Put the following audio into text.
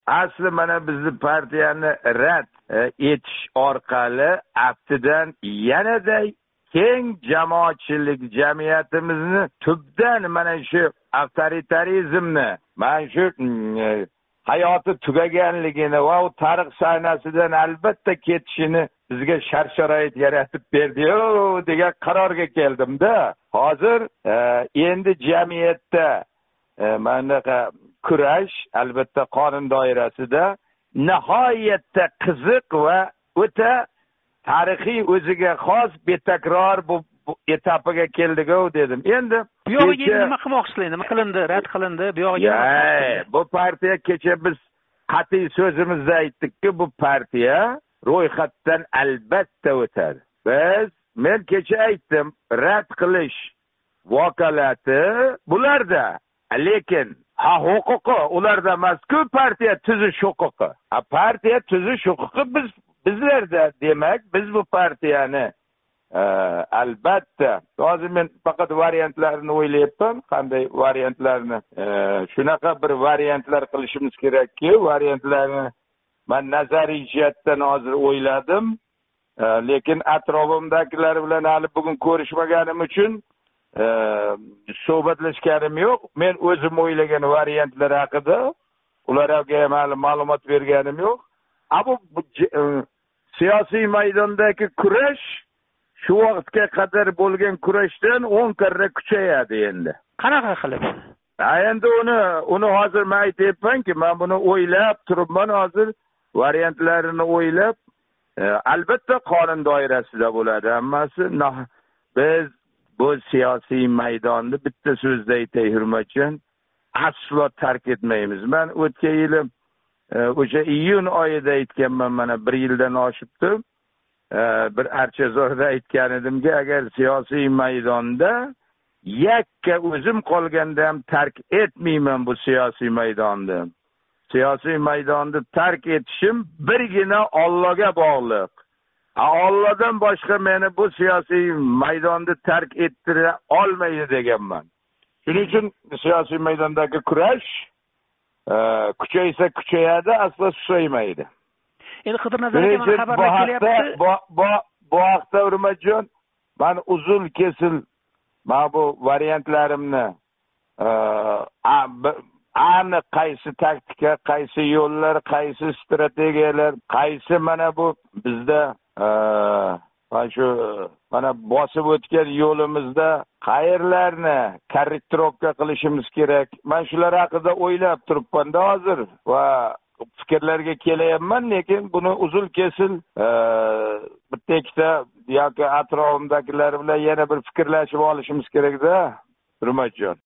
asli mana bizni partiyani rad etish orqali aftidan yanada keng jamoatchilik jamiyatimizni tubdan mana shu avtoritarizmni, mana shu hayoti tugaganligini va u tarix sahnasidan albatta ketishini bizga shart-sharoit yaratib berdi-yu degan qarorga keldimda. Hozir endi jamiyatda manaqa kurash albatta qonun doirasida nihoyatda qiziq va o'ta tarixiy o'ziga xos betakror bu etapiga keldik-ku dedim. Endi bu yog'iga nima qilmoqchisiz? Nima qilindi? Rad qilindi. Bu yog'iga bu partiya kecha biz qat'iy so'zimizda aytdikki, bu partiya ro'yxatdan albatta o'tadi. Men kecha aytdim, rad qilish vakolati bularda, lekin huquqi ularda emas-ku, partiya tuzish huquqi. Partiya tuzish huquqi bizlarda. Demak, biz bu partiyani albatta, hozir men faqat variantlarini o'ylayapman, qanday variantlarni, shunaqa bir variantlar qilishimiz kerakki, variantlarni men nazariy jihatdan hozir o'yladim, lekin atrofimdagilar bilan hali bugun ko'rishmaganim uchun suhbatlashganim yo'q. Men o'zim o'ylagan variantlar haqida ularga ham hali ma'lumot berganim yo'q. Bu siyosiy maydondagi kurash shu vaqtga qadar bo'lgan kurashdan 10 karra kuchayadi endi. Qanaqa qilib? Endi uni hozir men aytayapmanki, men buni o'ylab turibman, hozir variantlarini o'ylab, albatta qonun doirasida bo'ladi hammasi. Biz bu siyosiy maydonni bitta so'zda aytay, hurmatjon, aslo tark etmaymiz. Men o'tgan yili o'sha iyun oyida aytganman, mana 1 yildan oshibdi. Bir Archazorda aytgan edimki, agar siyosiy maydonda yakka o'zim qolganda ham tark etmayman bu siyosiy maydonni. Siyosiy maydonni tark etishim birgina Allohga bog'liq. Allohdan boshqa meni bu siyosiy maydonni tark ettira olmaydi deganman. Shuning uchun siyosiy maydondagi kurash kuchaysa kuchayadi, aslo susaymaydi. Endi Qidir Nazarga mana xabarlar kelyapti. Bu haqda Hurmatjon, men uzun kesil bu variantlarimni aniq qaysi taktika, qaysi yo'llar, qaysi strategiyalar, qaysi mana bu bizda mana bosib o'tgan yo'limizda qayerlarni korrektirovka qilishimiz kerak. Men shular haqida o'ylab turibman-da hozir va fikrlarga kelayapman, lekin buni uzun kesil bitta ikkita yoki atrofimdagilar bilan yana bir fikrlashib olishimiz kerak-da, Hurmatjon.